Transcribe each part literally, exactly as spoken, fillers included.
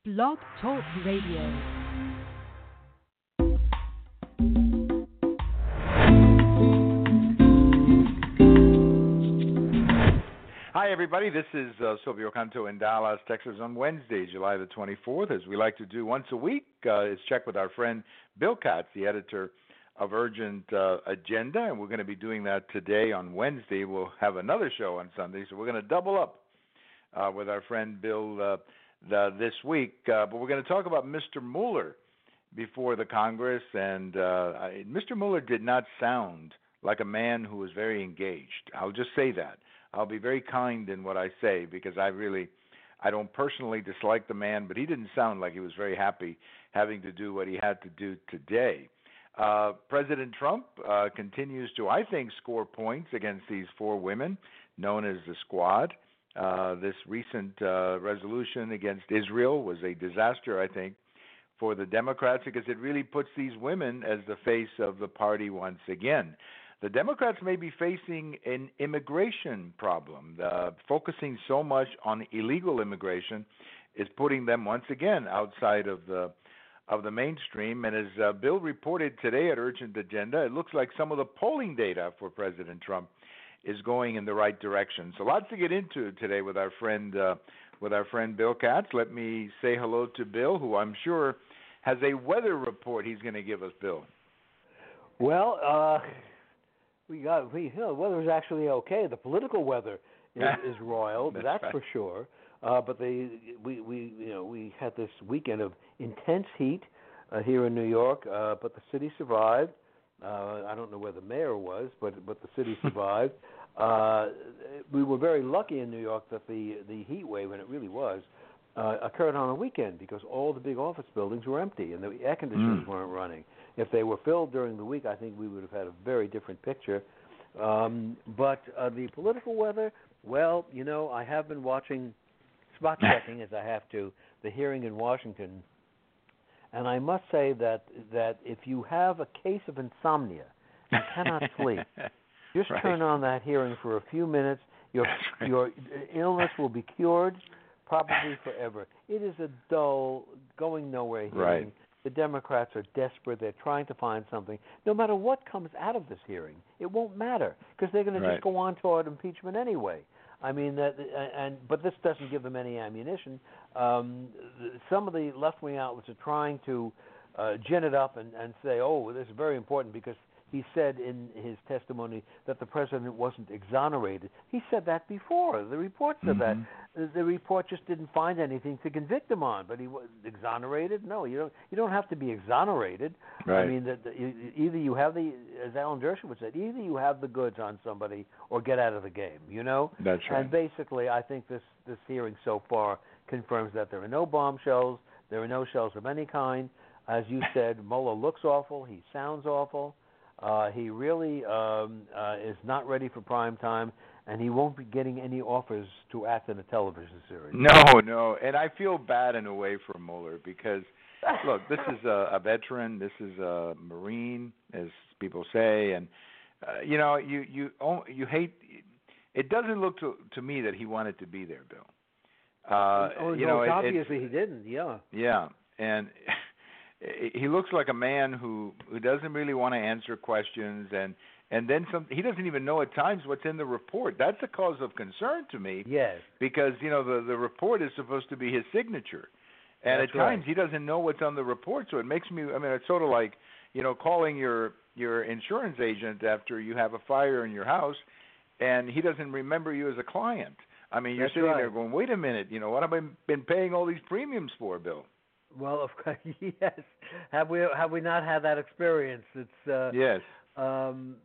Blog Talk Radio. Hi, everybody. This is uh, Silvio Canto in Dallas, Texas on Wednesday, July the twenty-fourth. As we like to do once a week, uh, is check with our friend Bill Katz, the editor of Urgent uh, Agenda, and we're going to be doing that today on Wednesday. We'll have another show on Sunday, so we're going to double up uh, with our friend Bill uh, the, this week. Uh, but we're going to talk about Mister Mueller before the Congress, and uh, I, Mister Mueller did not sound like a man who was very engaged. I'll just say that. I'll be very kind in what I say because I really, I don't personally dislike the man, but he didn't sound like he was very happy having to do what he had to do today. Uh, President Trump uh, continues to, I think, score points against these four women known as the Squad. Uh, this recent uh, resolution against Israel was a disaster, I think, for the Democrats because it really puts these women as the face of the party once again. The Democrats may be facing an immigration problem. Uh, focusing so much on illegal immigration is putting them once again outside of the of the mainstream. And as uh, Bill reported today at Urgent Agenda, it looks like some of the polling data for President Trump is going in the right direction. So lots to get into today with our friend uh, with our friend Bill Katz. Let me say hello to Bill, who I'm sure has a weather report he's going to give us. Bill. Well, uh, we got we you know, the weather's actually okay. The political weather is, is royal, that's, that's right. for sure. Uh, but they we, we you know we had this weekend of intense heat uh, here in New York, uh, but the city survived. Uh, I don't know where the mayor was, but but the city survived. uh, we were very lucky in New York that the the heat wave, and it really was, uh, occurred on a weekend because all the big office buildings were empty and the air conditioners mm. weren't running. If they were filled during the week, I think we would have had a very different picture. Um, but uh, the political weather, well, you know, I have been watching, spot checking as I have to, the hearing in Washington. And I must say that that if you have a case of insomnia and cannot sleep, just right. turn on that hearing for a few minutes. Your right. your illness will be cured, probably forever. It is a dull, going nowhere hearing. Right. The Democrats are desperate. They're trying to find something. No matter what comes out of this hearing, it won't matter because they're going to right. just go on toward impeachment anyway. I mean, that, and but this doesn't give them any ammunition. Um, some of the left-wing outlets are trying to uh, gin it up and, and say, "Oh, this is very important," because he said in his testimony that the president wasn't exonerated. He said that before. The report said mm-hmm. that. The report just didn't find anything to convict him on. But he was exonerated? No, you don't. You don't have to be exonerated. Right. I mean, the, the, either you have the, as Alan Dershowitz said, either you have the goods on somebody or get out of the game. You know. That's right. And basically, I think this this hearing so far confirms that there are no bombshells. There are no shells of any kind. As you said, Mueller looks awful. He sounds awful. Uh, he really um, uh, is not ready for prime time, and he won't be getting any offers to act in a television series. No, no, and I feel bad in a way for Mueller because, look, this is a, a veteran, this is a Marine, as people say, and uh, you know, you you you hate. It doesn't look to to me that he wanted to be there, Bill. Uh, oh, you no, know, it, obviously he didn't. Yeah. Yeah, and. He looks like a man who, who doesn't really want to answer questions, and, and then some. He doesn't even know at times what's in the report. That's a cause of concern to me. Yes. Because you know the the report is supposed to be his signature, and That's at times right. he doesn't know what's on the report. So it makes me. I mean, it's sort of like you know calling your your insurance agent after you have a fire in your house, and he doesn't remember you as a client. I mean, you're That's sitting right. there going, "Wait a minute, you know what have I been paying all these premiums for, Bill?" Well, of course, yes. Have we have we not had that experience? It's uh, yes. Um,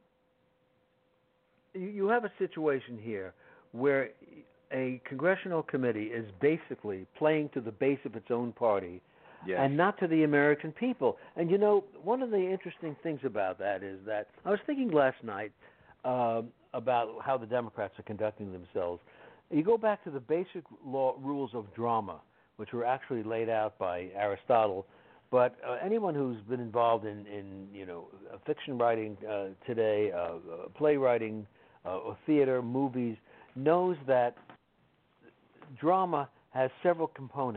you, you have a situation here where a congressional committee is basically playing to the base of its own party, yes. and not to the American people. And you know, one of the interesting things about that is that I was thinking last night um, about how the Democrats are conducting themselves. You go back to the basic law rules of drama, which were actually laid out by Aristotle. But uh, anyone who's been involved in, in you know, fiction writing uh, today, uh, uh, playwriting, uh, or theater, movies, knows that drama has several components.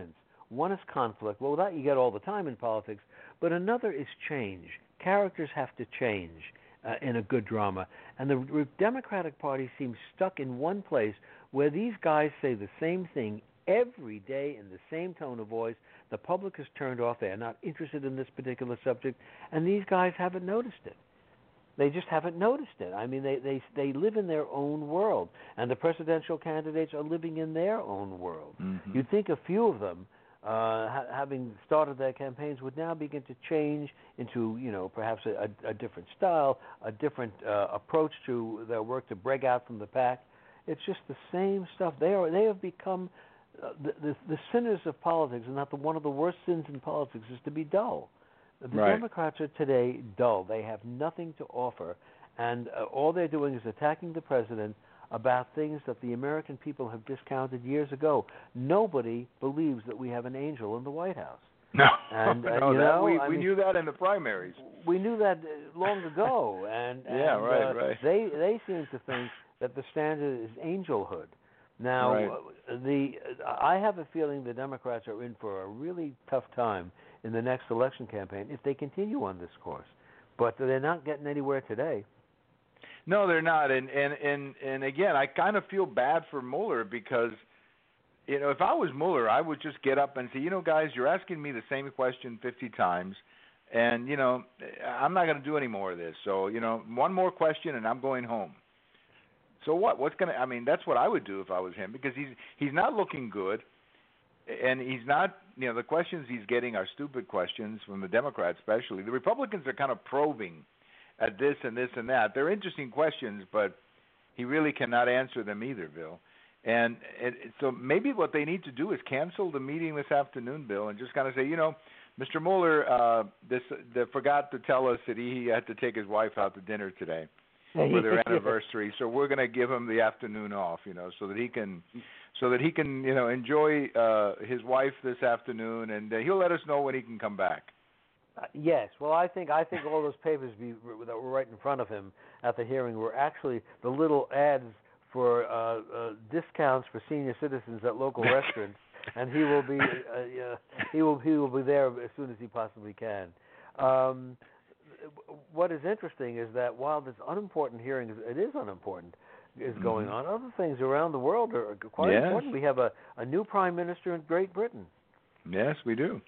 One is conflict. Well, that you get all the time in politics. But another is change. Characters have to change uh, in a good drama. And the Re- Democratic Party seems stuck in one place where these guys say the same thing every day in the same tone of voice. The public is turned off. They are not interested in this particular subject. And these guys haven't noticed it. They just haven't noticed it. I mean, they, they they live in their own world, and the presidential candidates are living in their own world. Mm-hmm. You'd think a few of them, uh, ha- having started their campaigns, would now begin to change into, you know, perhaps a, a, a different style, a different uh, approach to their work to break out from the pack. It's just the same stuff. They are they have become uh, the, the the sinners of politics, and not the one of the worst sins in politics is to be dull. The Right. Democrats are today dull. They have nothing to offer, and uh, all they're doing is attacking the president about things that the American people have discounted years ago. Nobody believes that we have an angel in the White House. No, And, uh, no you that, know, we, I we mean, knew that in the primaries. We knew that uh, long ago, and, Yeah, and right, uh, right. they they seem to think that the standard is angelhood. Now, Right. uh, the uh, I have a feeling the Democrats are in for a really tough time in the next election campaign if they continue on this course. But they're not getting anywhere today. No, they're not. And and and and again, I kind of feel bad for Mueller because, you know, if I was Mueller, I would just get up and say, you know, guys, you're asking me the same question fifty times, and you know, I'm not going to do any more of this. So, you know, one more question, and I'm going home. So what? What's going to? I mean, that's what I would do if I was him, because he's he's not looking good, and he's not. You know, the questions he's getting are stupid questions from the Democrats, especially. The Republicans are kind of probing at this and this and that. They're interesting questions, but he really cannot answer them either, Bill. And, and so maybe what they need to do is cancel the meeting this afternoon, Bill, and just kind of say, you know, Mister Mueller uh, this, they forgot to tell us that he had to take his wife out to dinner today for their anniversary, so we're going to give him the afternoon off, you know, so that he can, so that he can, you know, enjoy uh, his wife this afternoon, and uh, he'll let us know when he can come back. Uh, yes, well, I think I think all those papers be, that were right in front of him at the hearing were actually the little ads for uh, uh, discounts for senior citizens at local restaurants, and he will be uh, uh, he will he will be there as soon as he possibly can. Um, what is interesting is that while this unimportant hearing is, it is unimportant, is going Mm-hmm. on, other things around the world are quite Yes. important. We have a, a new prime minister in Great Britain. Yes, we do.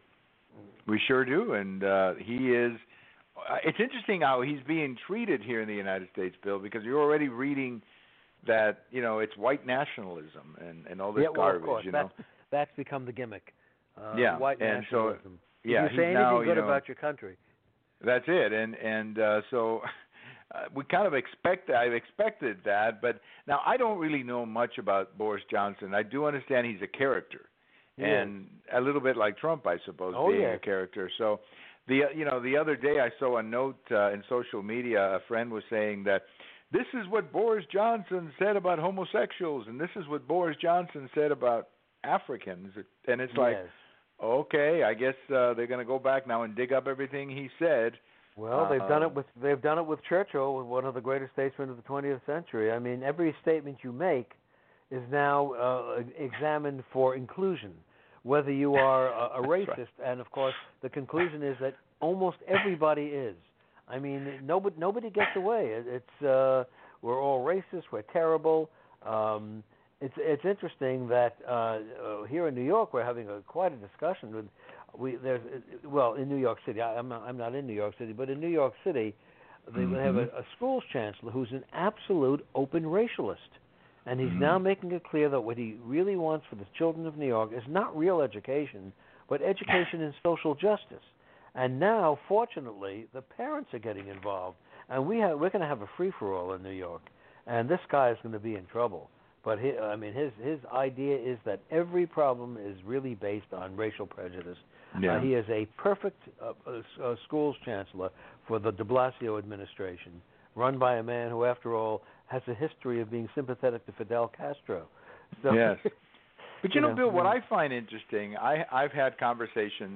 We sure do, and uh, he is. Uh, it's interesting how he's being treated here in the United States, Bill, because you're already reading that, you know, it's white nationalism and, and all this yeah, well, garbage. of course, you know, that's, that's become the gimmick. Uh, yeah, white and so nationalism. yeah, if you say he's anything now, good you know, about your country. That's it, and and uh, so uh, we kind of expect that. I've expected that, but now I don't really know much about Boris Johnson. I do understand he's a character, He and is. a little bit like Trump, I suppose, Oh, being yes. a character. So, the uh, you know the other day I saw a note uh, in social media. A friend was saying that this is what Boris Johnson said about homosexuals, and this is what Boris Johnson said about Africans, and it's like. Yes. Okay, I guess uh, they're going to go back now and dig up everything he said. Well, they've done Uh, it with they've done it with Churchill, one of the greatest statesmen of the twentieth century. I mean, every statement you make is now uh, examined for inclusion, whether you are a, a racist. right. And of course, the conclusion is that almost everybody is. I mean, nobody nobody gets away. It, it's uh, we're all racist. We're terrible. Um, It's it's interesting that uh, uh, here in New York we're having a, quite a discussion with we there's well in New York City I, I'm not I'm not in New York City, but in New York City they Mm-hmm. have a, a schools chancellor who's an absolute open racialist, and he's Mm-hmm. now making it clear that what he really wants for the children of New York is not real education, but education in social justice. And now, fortunately, the parents are getting involved, and we have we're going to have a free for all in New York, and this guy is going to be in trouble. But he, I mean, his his idea is that every problem is really based on racial prejudice. Yeah. Uh, he is a perfect uh, uh, schools chancellor for the De Blasio administration, run by a man who, after all, has a history of being sympathetic to Fidel Castro. So, Yes. But you, you know, know, Bill, what mm. I find interesting, I, I've had conversations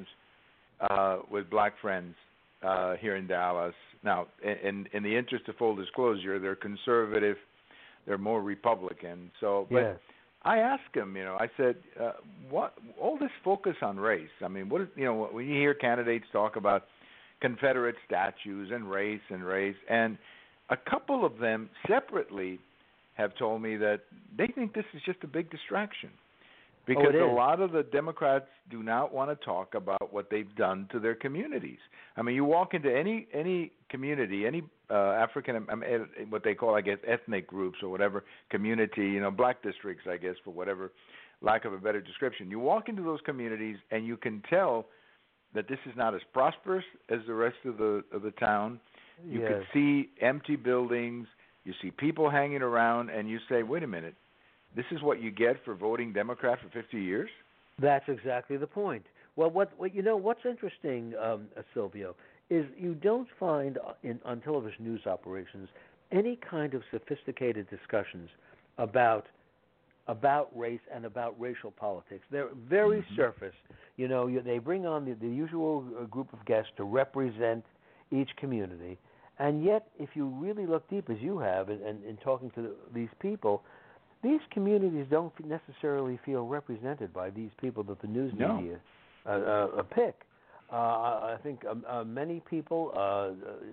uh, with black friends uh, here in Dallas. Now, in, in the interest of full disclosure, they're conservative, they're more Republican. So, but yes. I asked him, you know, I said, uh, what all this focus on race? I mean, what is, you know, when you hear candidates talk about Confederate statues and race and race, and a couple of them separately have told me that they think this is just a big distraction because oh, a lot of the Democrats do not want to talk about what they've done to their communities. I mean, you walk into any any community, any uh, African, um, what they call, I guess, ethnic groups or whatever, community, you know, black districts, I guess, for whatever lack of a better description. You walk into those communities and you can tell that this is not as prosperous as the rest of the of the town. You yes. could see empty buildings. You see people hanging around, and you say, wait a minute, this is what you get for voting Democrat for fifty years? That's exactly the point. Well, what, what you know, what's interesting, um, uh, Silvio, is you don't find in, on television news operations any kind of sophisticated discussions about about race and about racial politics. They're very mm-hmm. surface. You know, you, they bring on the, the usual uh, group of guests to represent each community. And yet, if you really look deep, as you have, in, in, in talking to the, these people, these communities don't necessarily feel represented by these people that the news no. media uh, uh, pick. Uh, I think um, uh, many people uh,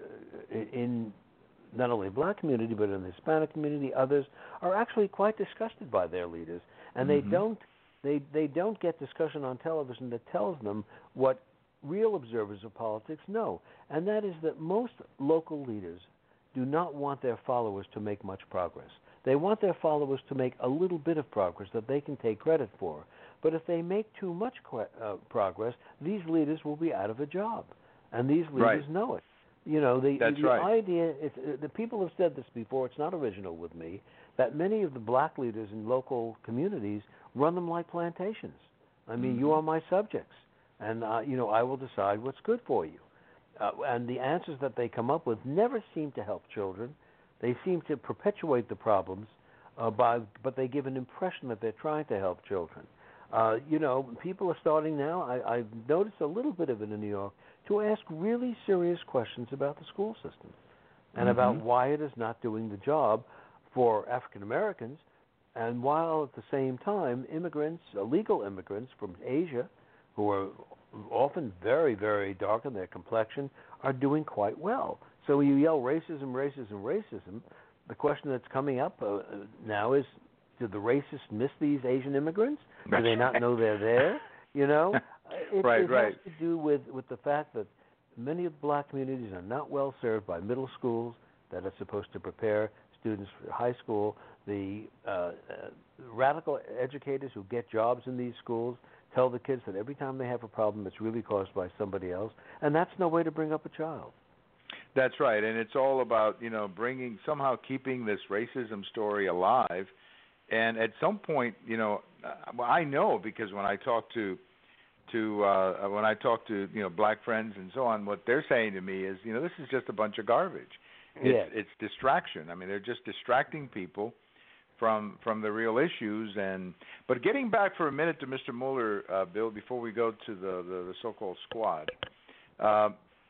in not only the black community but in the Hispanic community, others are actually quite disgusted by their leaders, and mm-hmm. they don't they they don't get discussion on television that tells them what real observers of politics know, and that is that most local leaders do not want their followers to make much progress. They want their followers to make a little bit of progress that they can take credit for. But if they make too much uh, progress, these leaders will be out of a job, and these leaders right. know it. You know, the, That's the right. idea is, uh, the people have said this before, it's not original with me, that many of the black leaders in local communities run them like plantations. I mean, mm-hmm. you are my subjects, and, uh, you know, I will decide what's good for you. Uh, and the answers that they come up with never seem to help children. They seem to perpetuate the problems, uh, by, but they give an impression that they're trying to help children. Uh, you know, people are starting now, I, I've noticed a little bit of it in New York, to ask really serious questions about the school system and mm-hmm. about why it is not doing the job for African Americans, and while at the same time immigrants, illegal immigrants from Asia, who are often very, very dark in their complexion, are doing quite well. So when you yell racism, racism, racism, the question that's coming up uh, now is, did the racists miss these Asian immigrants? Do they not know they're there? You know? It, right, it right. has to do with, with the fact that many of the black communities are not well served by middle schools that are supposed to prepare students for high school. The uh, uh, radical educators who get jobs in these schools tell the kids that every time they have a problem, it's really caused by somebody else, and that's no way to bring up a child. That's right, and it's all about, you know, bringing, somehow keeping this racism story alive. And at some point, you know, well, I know because when I talk to to uh, when I talk to you know black friends and so on, what they're saying to me is, you know, this is just a bunch of garbage. It's, yes. it's distraction. I mean, they're just distracting people from from the real issues. And but getting back for a minute to Mister Mueller, uh, Bill, before we go to the the, the so-called squad. Uh,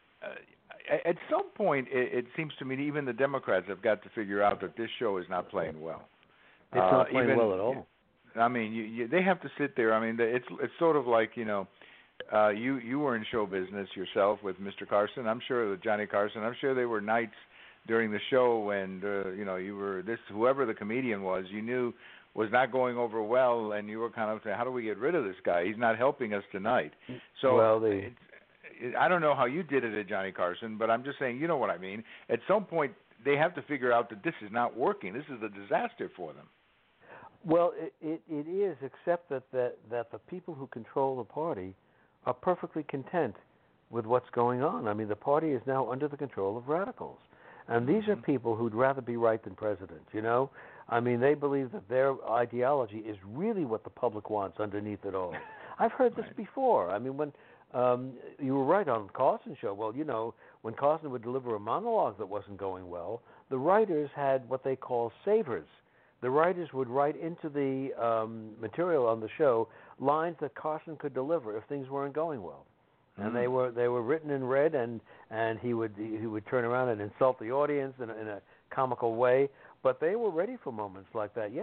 at some point, it, it seems to me even the Democrats have got to figure out that this show is not playing well. It's not uh, playing even, well at all. I mean, you, you, they have to sit there. I mean, it's it's sort of like, you know, uh, you you were in show business yourself with Mister Carson. I'm sure with Johnny Carson. I'm sure there were nights during the show when uh, you know you were this whoever the comedian was you knew was not going over well, and you were kind of saying, how do we get rid of this guy? He's not helping us tonight. So well, they... it's, it, I don't know how you did it at Johnny Carson, but I'm just saying, you know what I mean. At some point, they have to figure out that this is not working. This is a disaster for them. Well, it, it, it is, except that, that, that the people who control the party are perfectly content with what's going on. I mean, the party is now under the control of radicals. And these mm-hmm. are people who'd rather be right than president, you know? I mean, they believe that their ideology is really what the public wants underneath it all. I've heard this right. before. I mean, when um, you were right on Carson's show, well, you know, when Carson would deliver a monologue that wasn't going well, the writers had what they call savers. The writers would write into the um, material on the show lines that Carson could deliver if things weren't going well, and mm. they were they were written in red, and, and he would he would turn around and insult the audience in a, in a comical way. But they were ready for moments like that. Yes,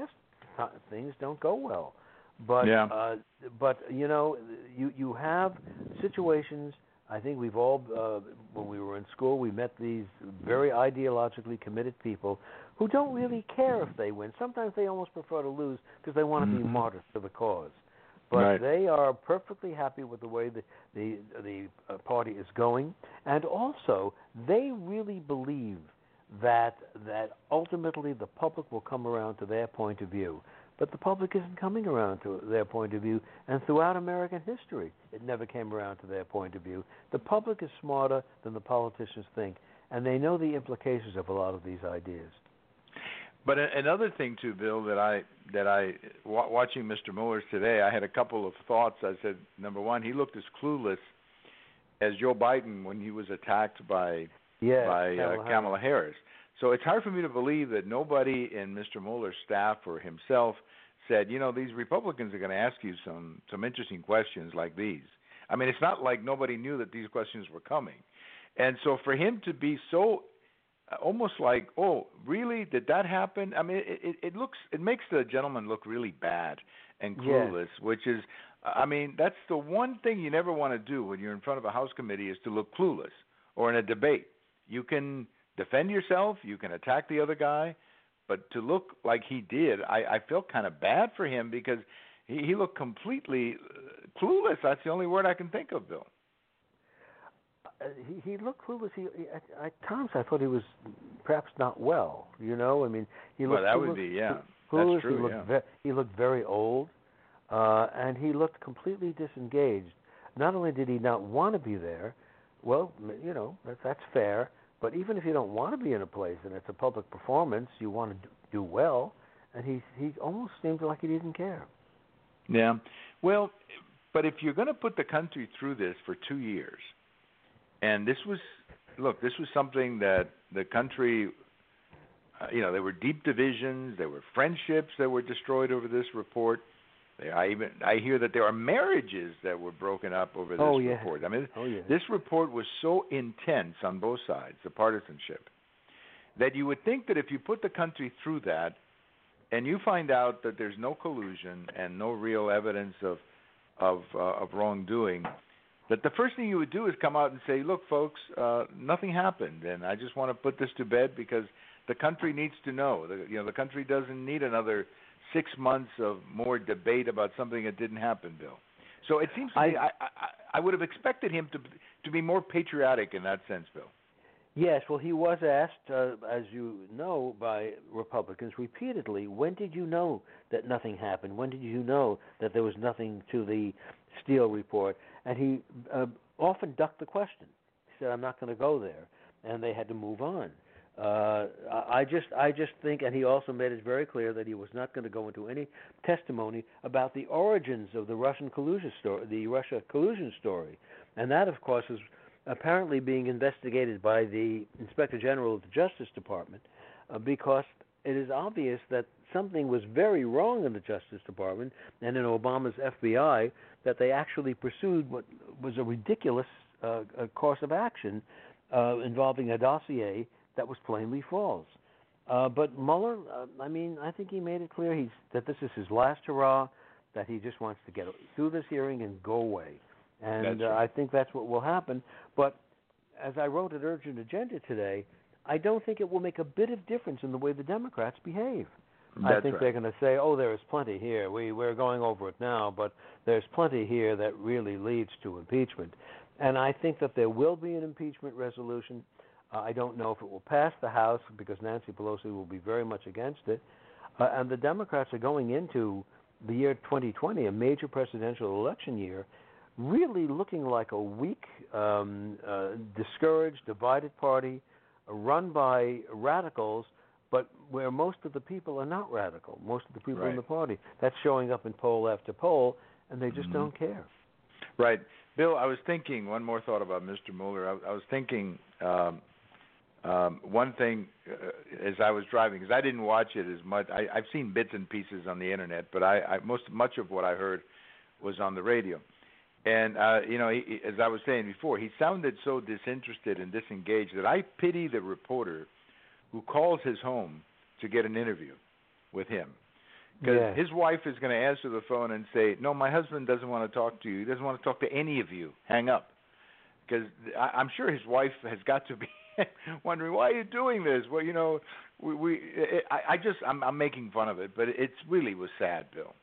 t- things don't go well. But Yeah. uh, but you know, you you have situations. I think we've all, uh, when we were in school, we met these very ideologically committed people who don't really care if they win. Sometimes they almost prefer to lose because they want to mm-hmm. be martyrs to the cause. But right. they are perfectly happy with the way the the, the uh, party is going, and also they really believe that that ultimately the public will come around to their point of view. But the public isn't coming around to their point of view, and throughout American history, it never came around to their point of view. The public is smarter than the politicians think, and they know the implications of a lot of these ideas. But another thing too, Bill, that I that I watching Mister Mueller's today, I had a couple of thoughts. I said, number one, he looked as clueless as Joe Biden when he was attacked by yes, by Kamala, uh, Kamala Harris. So it's hard for me to believe that nobody in Mister Mueller's staff or himself said, you know, these Republicans are going to ask you some some interesting questions like these. I mean, it's not like nobody knew that these questions were coming. And so for him to be so almost like, oh, really? Did that happen? I mean, it, it, it looks, it makes the gentleman look really bad and clueless, yes. which is, I mean, that's the one thing you never want to do when you're in front of a House committee is to look clueless or in a debate. You can defend yourself, you can attack the other guy, but to look like he did, I, I felt kind of bad for him because he, he looked completely clueless. That's the only word I can think of, Bill. Uh, he, he looked clueless. He, he, at, at times, I thought he was perhaps not well. You know, I mean, he looked. Well, that clueless, would be, yeah. Clueless. That's true. He looked, yeah. ve- he looked very old, uh, and he looked completely disengaged. Not only did he not want to be there, well, you know, that, that's fair. But even if you don't want to be in a place and it's a public performance, you want to do well, and he he almost seemed like he didn't care. Yeah. Well, but if you're going to put the country through this for two years. And this was, look, this was something that the country, uh, you know, there were deep divisions, there were friendships that were destroyed over this report. There, I even I hear that there are marriages that were broken up over this oh, yeah. report. I mean, oh, yeah. this report was so intense on both sides, the partisanship, that you would think that if you put the country through that, and you find out that there's no collusion and no real evidence of of uh, of wrongdoing, that the first thing you would do is come out and say, look, folks, uh, nothing happened, and I just want to put this to bed because the country needs to know. The, you know, the country doesn't need another six months of more debate about something that didn't happen, Bill. So it seems to I, me I, I, I would have expected him to to be more patriotic in that sense, Bill. Yes, well, he was asked, uh, as you know, by Republicans repeatedly, when did you know that nothing happened? When did you know that there was nothing to the Steele report? And he uh, often ducked the question. He said, I'm not going to go there. And they had to move on. Uh, I just I just think, and he also made it very clear that he was not going to go into any testimony about the origins of the Russian collusion story, the Russia collusion story. And that, of course, is apparently being investigated by the Inspector General of the Justice Department uh, because it is obvious that something was very wrong in the Justice Department and in Obama's F B I, that they actually pursued what was a ridiculous uh, a course of action uh, involving a dossier that was plainly false. Uh, but Mueller, uh, I mean, I think he made it clear he's, that this is his last hurrah, that he just wants to get through this hearing and go away. And uh, right. I think that's what will happen. But as I wrote at Urgent Agenda today, I don't think it will make a bit of difference in the way the Democrats behave. That's I think right. they're going to say, oh, there is plenty here. We, we're going over it now, but there's plenty here that really leads to impeachment. And I think that there will be an impeachment resolution. Uh, I don't know if it will pass the House because Nancy Pelosi will be very much against it. Uh, and the Democrats are going into the year twenty twenty, a major presidential election year, really looking like a weak, um, uh, discouraged, divided party uh, run by radicals, but where most of the people are not radical, most of the people right. in the party. That's showing up in poll after poll, and they just mm-hmm. don't care. Right. Bill, I was thinking, one more thought about Mister Mueller. I, I was thinking um, um, one thing uh, as I was driving, because I didn't watch it as much. I, I've seen bits and pieces on the Internet, but I, I most much of what I heard was on the radio. And, uh, you know, he, as I was saying before, he sounded so disinterested and disengaged that I pity the reporter who calls his home to get an interview with him. Because Yeah. his wife is going to answer the phone and say, no, my husband doesn't want to talk to you. He doesn't want to talk to any of you. Hang up. Because I'm sure his wife has got to be wondering, why are you doing this? Well, you know, we, we it, I, I just, I'm, I'm making fun of it, but it really was sad, Bill.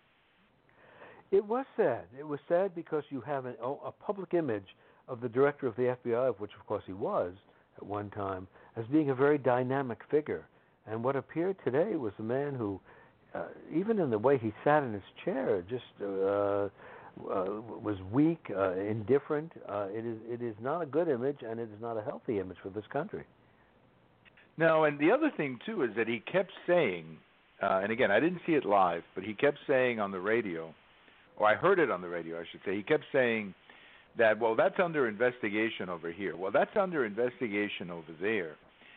It was sad. It was sad because you have an, a public image of the director of the F B I, of which, of course, he was at one time, as being a very dynamic figure. And what appeared today was a man who, uh, even in the way he sat in his chair, just uh, uh, was weak, uh, indifferent. Uh, it is it is not a good image, and it is not a healthy image for this country. No, and the other thing, too, is that he kept saying, uh, and again, I didn't see it live, but he kept saying on the radio, or I heard it on the radio, I should say, he kept saying that, well, that's under investigation over here. Well, that's under investigation over there.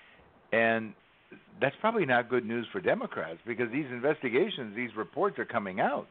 And that's probably not good news for Democrats, because these investigations, these reports are coming out.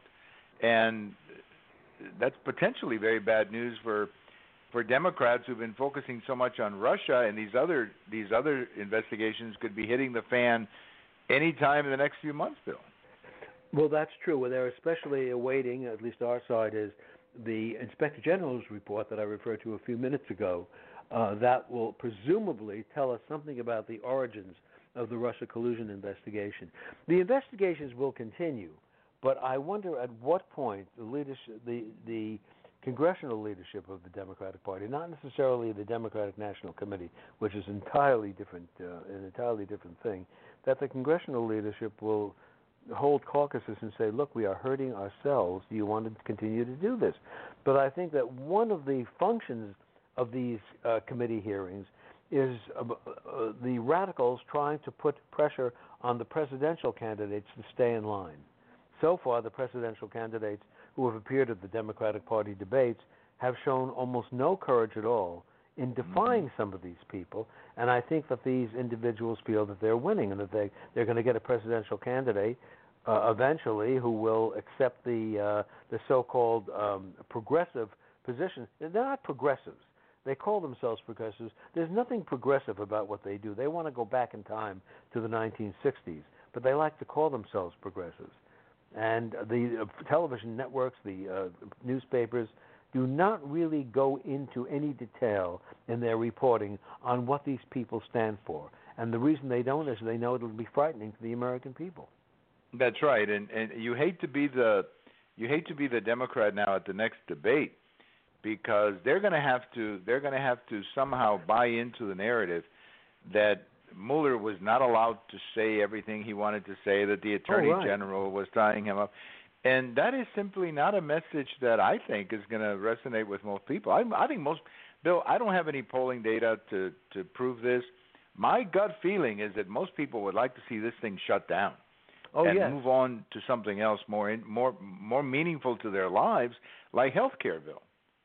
And that's potentially very bad news for for Democrats who've been focusing so much on Russia, and these other these other investigations could be hitting the fan any time in the next few months, Bill. Well, that's true. Well, they're especially awaiting, at least our side is, the Inspector General's report that I referred to a few minutes ago, uh, that will presumably tell us something about the origins of the Russia collusion investigation. The investigations will continue, but I wonder at what point the leadership, the the congressional leadership of the Democratic Party, not necessarily the Democratic National Committee, which is entirely different, uh, an entirely different thing, that the congressional leadership will hold caucuses and say, look, we are hurting ourselves. Do you want to continue to do this? But I think that one of the functions of these uh, committee hearings is uh, uh, the radicals trying to put pressure on the presidential candidates to stay in line. So far, the presidential candidates who have appeared at the Democratic Party debates have shown almost no courage at all in defying mm-hmm. some of these people, and I think that these individuals feel that they're winning and that they, they're going to get a presidential candidate uh, eventually who will accept the uh, the so-called um, progressive position. They're not progressives. They call themselves progressives. There's nothing progressive about what they do. They want to go back in time to the nineteen sixties, but they like to call themselves progressives. And the uh, television networks, the uh, newspapers, do not really go into any detail in their reporting on what these people stand for. And the reason they don't is they know it'll be frightening to the American people. That's right. And and you hate to be the you hate to be the Democrat now at the next debate, because they're going to have to they're going to have to somehow buy into the narrative that Mueller was not allowed to say everything he wanted to say, that the Attorney oh, right. General was tying him up. And that is simply not a message that I think is going to resonate with most people. I, I think most, Bill, I don't have any polling data to, to prove this. My gut feeling is that most people would like to see this thing shut down oh, and yes. move on to something else more in, more more meaningful to their lives, like health care, Bill.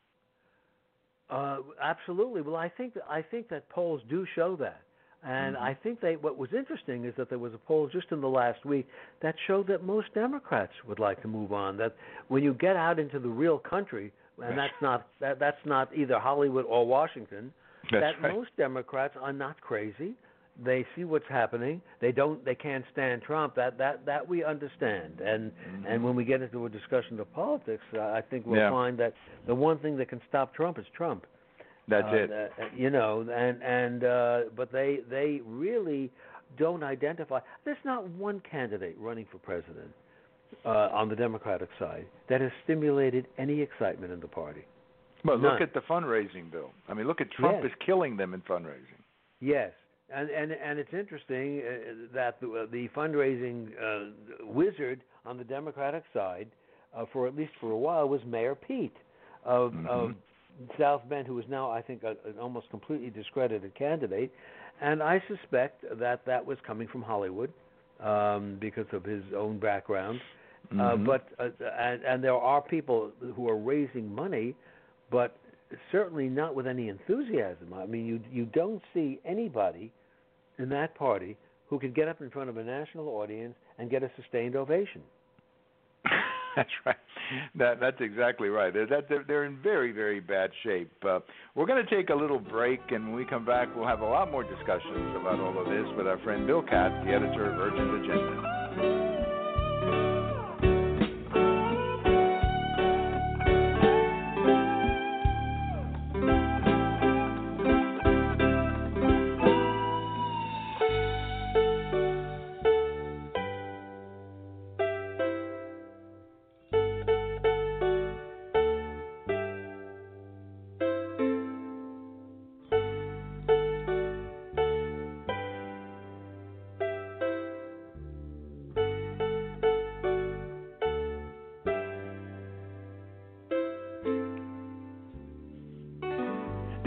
Uh, absolutely. Well, I think that, I think that polls do show that. And mm-hmm. I think they. What was interesting is that there was a poll just in the last week that showed that most Democrats would like to move on. That when you get out into the real country, and that's not that, that's not either Hollywood or Washington, that's that right. most Democrats are not crazy. They see what's happening. They don't. They can't stand Trump. That that that we understand. And mm-hmm. and when we get into a discussion of politics, uh, I think we'll yeah. find that the one thing that can stop Trump is Trump. That's uh, it. Uh, you know, and and uh, but they they really don't identify. There's not one candidate running for president uh, on the Democratic side that has stimulated any excitement in the party. But None. look at the fundraising, Bill. I mean, look at Trump yes. is killing them in fundraising. Yes, and and and it's interesting uh, that the, uh, the fundraising uh, wizard on the Democratic side, uh, for at least for a while, was Mayor Pete of. Mm-hmm. of South Bend, who is now, I think, a, an almost completely discredited candidate, and I suspect that that was coming from Hollywood um, because of his own background. Mm-hmm. Uh, but uh, and, and there are people who are raising money, but certainly not with any enthusiasm. I mean, you you don't see anybody in that party who can get up in front of a national audience and get a sustained ovation. That's right. That, that's exactly right. They're, that, they're, they're in very, very bad shape. Uh, we're going to take a little break, and when we come back, we'll have a lot more discussions about all of this with our friend Bill Katz, the editor of Urgent Agenda.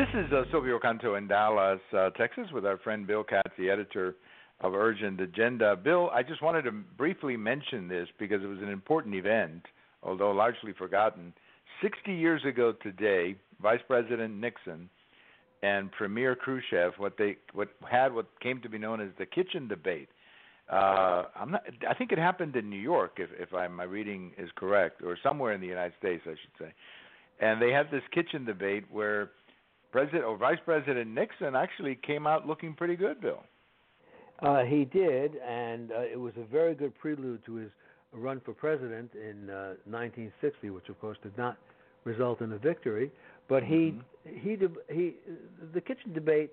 is uh, Silvio Canto in Dallas, uh, Texas, with our friend Bill Katz, the editor of Urgent Agenda. Bill, I just wanted to briefly mention this because it was an important event, although largely forgotten. Sixty years ago today, Vice President Nixon and Premier Khrushchev, what they what had what came to be known as the kitchen debate. Uh, I'm not. I think it happened in New York, if, if I, my reading is correct, or somewhere in the United States, I should say. And they had this kitchen debate where President or Vice President Nixon actually came out looking pretty good, Bill. Uh, he did, and uh, it was a very good prelude to his run for president in uh, nineteen sixty, which of course did not result in a victory. But he mm-hmm. he he the kitchen debate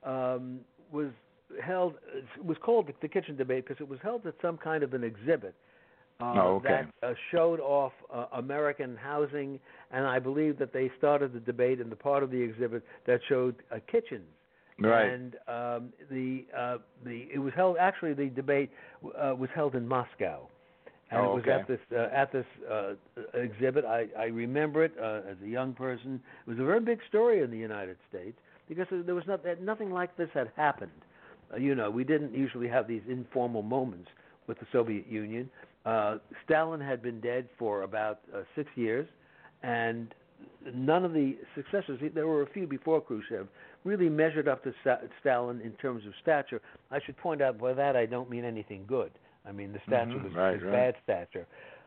um, was held. It was called the kitchen debate because it was held at some kind of an exhibit uh, oh, okay. that uh, showed off uh, American housing, and I believe that they started the debate in the part of the exhibit that showed uh, kitchens. Right. And um, the uh, the it was held. Actually, the debate uh, was held in Moscow, and oh, it was okay. at this uh, at this uh, exhibit. I, I remember it uh, as a young person. It was a very big story in the United States because there was not, nothing like this had happened. Uh, you know, we didn't usually have these informal moments with the Soviet Union. Uh, Stalin had been dead for about uh, six years, and none of the successors, there were a few before Khrushchev, really measured up to Stalin in terms of stature. I should point out by that I don't mean anything good. I mean the stature mm-hmm. was, right, was right. bad stature.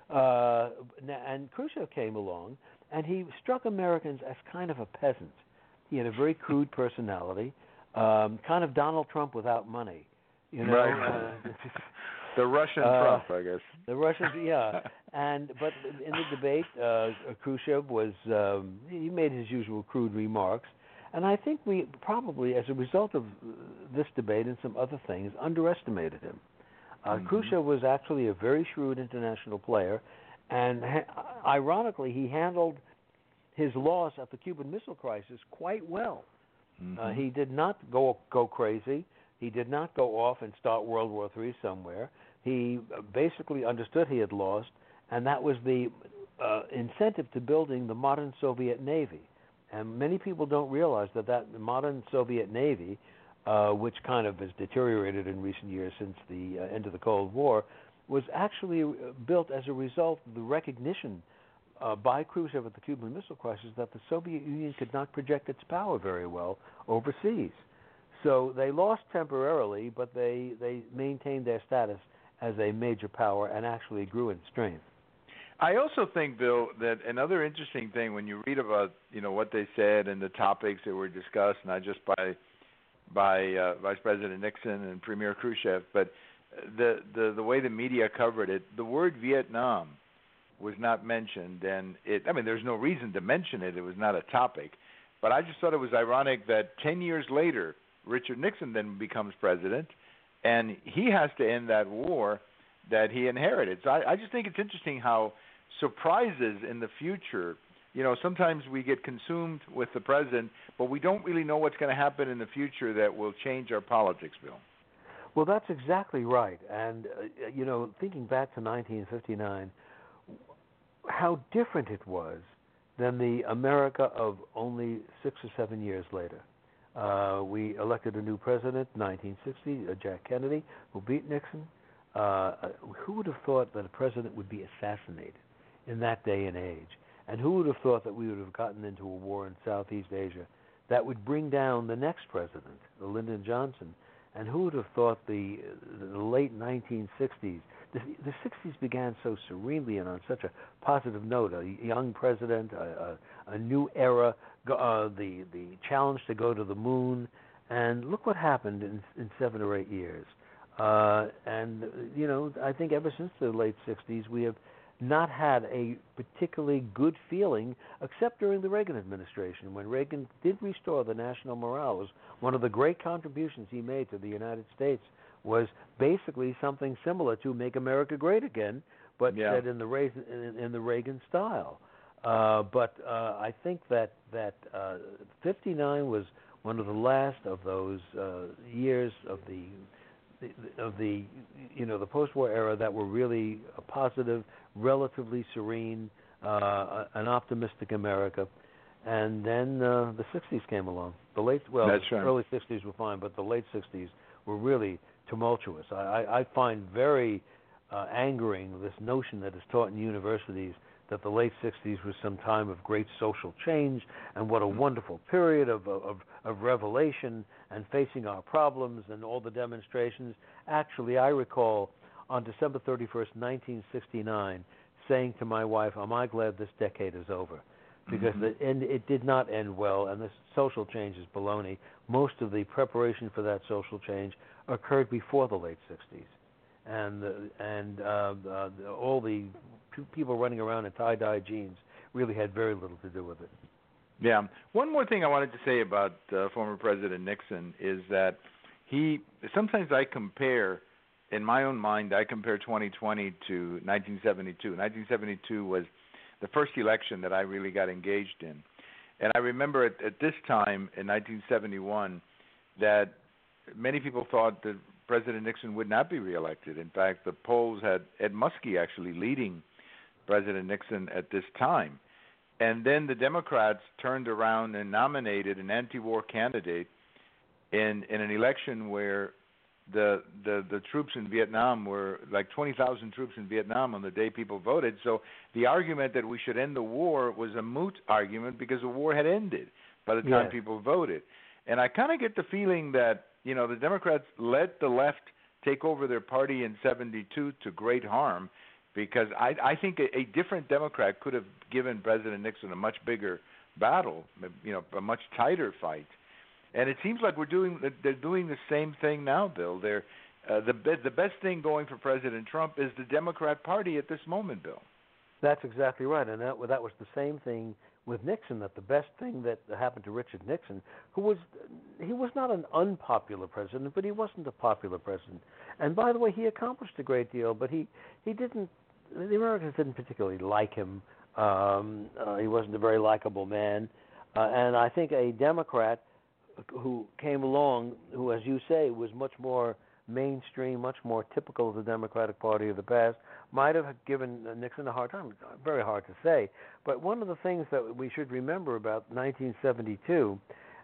Uh, and Khrushchev came along, and he struck Americans as kind of a peasant. He had a very crude personality, um, kind of Donald Trump without money. You know, right. uh, the Russian uh, Trump, I guess. The Russians, yeah. And but in the debate, uh, Khrushchev was um, he made his usual crude remarks, and I think we probably, as a result of this debate and some other things, underestimated him. Uh, mm-hmm. Khrushchev was actually a very shrewd international player, and ha- ironically, he handled his loss at the Cuban Missile Crisis quite well. Mm-hmm. Uh, he did not go go crazy. He did not go off and start World War Three somewhere. He basically understood he had lost, and that was the uh, incentive to building the modern Soviet Navy. And many people don't realize that that modern Soviet Navy, uh, which kind of has deteriorated in recent years since the uh, end of the Cold War, was actually built as a result of the recognition uh, by Khrushchev at the Cuban Missile Crisis that the Soviet Union could not project its power very well overseas. So they lost temporarily, but they, they maintained their status as a major power and actually grew in strength. I also think, Bill, that another interesting thing when you read about, you know, what they said and the topics that were discussed, not just by by uh, Vice President Nixon and Premier Khrushchev, but the, the the way the media covered it, the word Vietnam was not mentioned, and it. I mean, there's no reason to mention it; it was not a topic. But I just thought it was ironic that ten years later, Richard Nixon then becomes president, and he has to end that war that he inherited. So I, I just think it's interesting how surprises in the future, you know, sometimes we get consumed with the present, but we don't really know what's going to happen in the future that will change our politics, Bill. Well, that's exactly right. And, uh, you know, thinking back to nineteen fifty-nine, how different it was than the America of only six or seven years later. Uh, we elected a new president in nineteen sixty, uh, Jack Kennedy, who beat Nixon. Uh, who would have thought that a president would be assassinated in that day and age? And who would have thought that we would have gotten into a war in Southeast Asia that would bring down the next president, Lyndon Johnson? And who would have thought the, the late nineteen sixties, the, the sixties began so serenely and on such a positive note, a young president, a, a, a new era, uh, the, the challenge to go to the moon, and look what happened in, in seven or eight years. Uh, and, you know, I think ever since the late sixties, we have not had a particularly good feeling, except during the Reagan administration, when Reagan did restore the national morale. It was one of the great contributions he made to the United States was basically something similar to Make America Great Again, but yeah. said in the, Reagan, in, in the Reagan style. Uh, but uh, I think that, that uh, fifty-nine was one of the last of those uh, years of the of the, you know, the post-war era that were really a positive, relatively serene, uh, an optimistic America. And then uh, the sixties came along. The late, well, That's the right. early sixties were fine, but the late sixties were really tumultuous. I, I, I find very uh, angering this notion that is taught in universities that the late sixties was some time of great social change, and what a wonderful period of, of, of revelation and facing our problems and all the demonstrations. Actually, I recall on December thirty-first, nineteen sixty-nine, saying to my wife, am I glad this decade is over? Because Mhm. the, and it did not end well, and this social change is baloney. Most of the preparation for that social change occurred before the late sixties. And, uh, and uh, uh, all the people running around in tie-dye jeans really had very little to do with it. Yeah. One more thing I wanted to say about uh, former President Nixon is that he, sometimes I compare, in my own mind, I compare twenty twenty to nineteen seventy-two. nineteen seventy-two was the first election that I really got engaged in. And I remember at, at this time in nineteen seventy-one that many people thought that President Nixon would not be reelected. In fact, the polls had Ed Muskie actually leading President Nixon at this time. And then the Democrats turned around and nominated an anti-war candidate in in an election where the the the troops in Vietnam were like twenty thousand troops in Vietnam on the day people voted. So the argument that we should end the war was a moot argument because the war had ended by the time Yes. people voted. And I kind of get the feeling that, you know, the Democrats let the left take over their party in seventy-two to great harm, because I, I think a, a different Democrat could have given President Nixon a much bigger battle, you know, a much tighter fight. And it seems like we're doing they're doing the same thing now, Bill. They're uh, the be- the best thing going for President Trump is the Democrat Party at this moment, Bill. That's exactly right, and that that was the same thing with Nixon. That the best thing that happened to Richard Nixon, who was he was not an unpopular president, but he wasn't a popular president. And by the way, he accomplished a great deal, but he he didn't. The Americans didn't particularly like him. Um, uh, he wasn't a very likable man, uh, and I think a Democrat who came along, who, as you say, was much more mainstream, much more typical of the Democratic Party of the past, might have given Nixon a hard time. Very hard to say. But one of the things that we should remember about nineteen seventy-two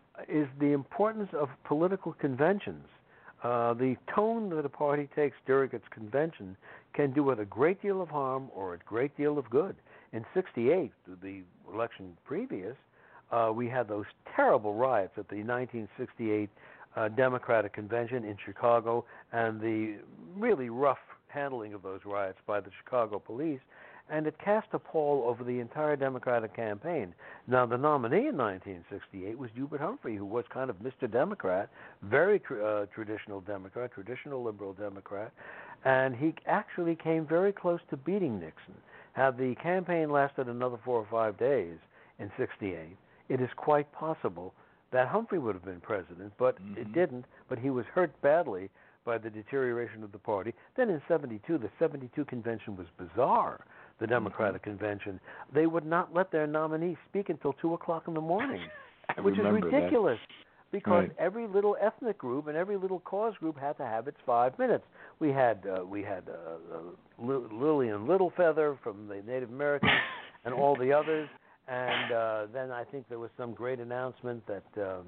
is the importance of political conventions. Uh, the tone that a party takes during its convention can do it a great deal of harm or a great deal of good. In sixty-eight, the election previous, uh, we had those terrible riots at the nineteen sixty-eight uh, Democratic Convention in Chicago, and the really rough handling of those riots by the Chicago police, and it cast a pall over the entire Democratic campaign. Now, the nominee in nineteen sixty-eight was Hubert Humphrey, who was kind of Mister Democrat, very tr- uh, traditional Democrat, traditional liberal Democrat, and he actually came very close to beating Nixon. Had the campaign lasted another four or five days in sixty-eight, it is quite possible that Humphrey would have been president, but mm-hmm. it didn't, but he was hurt badly by the deterioration of the party. Then in seventy-two, the seventy-two convention was bizarre, the Democratic mm-hmm. convention. They would not let their nominee speak until two o'clock in the morning, which is ridiculous. That. Because right. every little ethnic group and every little cause group had to have its five minutes. We had uh, we had uh, uh, Lillian Littlefeather from the Native Americans and all the others, and uh, then I think there was some great announcement that um,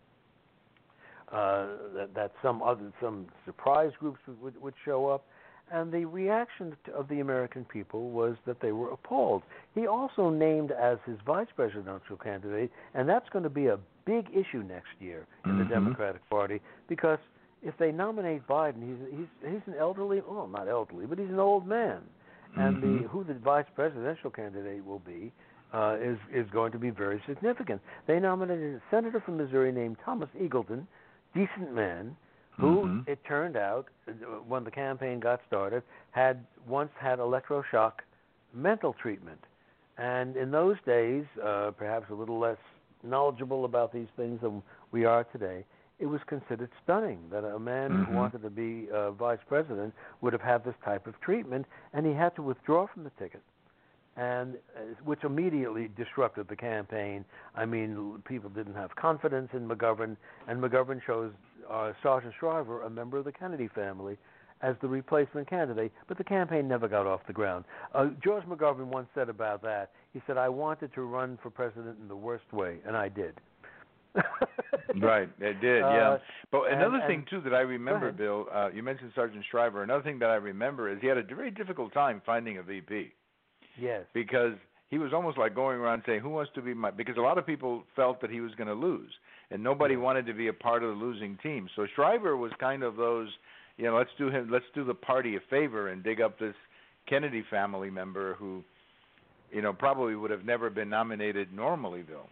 uh, that, that some other some surprise groups would, would show up, and the reaction of the American people was that they were appalled. He also named as his vice presidential candidate, and that's going to be a big issue next year in the mm-hmm. Democratic Party, because if they nominate Biden, he's he's he's an elderly, well, not elderly, but he's an old man, and mm-hmm. the who the vice presidential candidate will be uh, is is going to be very significant. They nominated a senator from Missouri named Thomas Eagleton, decent man, who mm-hmm. it turned out when the campaign got started had once had electroshock mental treatment, and in those days, uh, perhaps a little less knowledgeable about these things than we are today, it was considered stunning that a man mm-hmm. who wanted to be uh, vice president would have had this type of treatment, and he had to withdraw from the ticket, and uh, which immediately disrupted the campaign. I mean, people didn't have confidence in McGovern, and McGovern chose uh, Sergeant Shriver, a member of the Kennedy family, as the replacement candidate, but the campaign never got off the ground. Uh, George McGovern once said about that, he said, I wanted to run for president in the worst way, and I did. Right, it did, uh, yeah. But and, another and, thing, too, that I remember, Bill, uh, you mentioned Sergeant Shriver. Another thing that I remember is he had a very difficult time finding a V P. Yes. Because he was almost like going around saying, who wants to be my – because a lot of people felt that he was going to lose, and nobody yeah. wanted to be a part of the losing team. So Shriver was kind of those, you know, let's do him, let's do the party a favor and dig up this Kennedy family member who, you know, probably would have never been nominated normally, Bill.